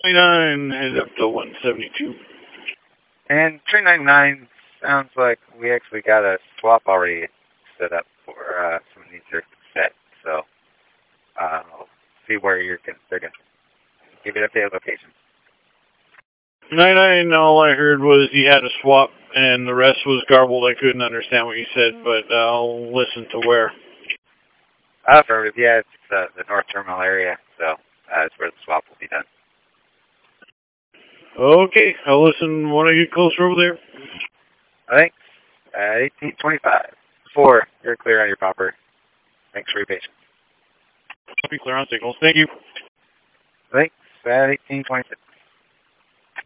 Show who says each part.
Speaker 1: 99, head up to 172.
Speaker 2: And 399, sounds like we actually got a swap already set up for some of these are set. So I'll see where they're going to give it updated location.
Speaker 1: 99, all I heard was you had a swap, and the rest was garbled. I couldn't understand what you said, but I'll listen to where.
Speaker 2: Affirmative, yeah, it's the North Terminal area, so that's where the swap will be done.
Speaker 1: Okay, I'll listen when I get closer over there.
Speaker 2: Thanks. 1825. 4, you're clear on your popper. Thanks for your patience.
Speaker 1: I'll be clear on signals. Thank you.
Speaker 2: Thanks. 1826.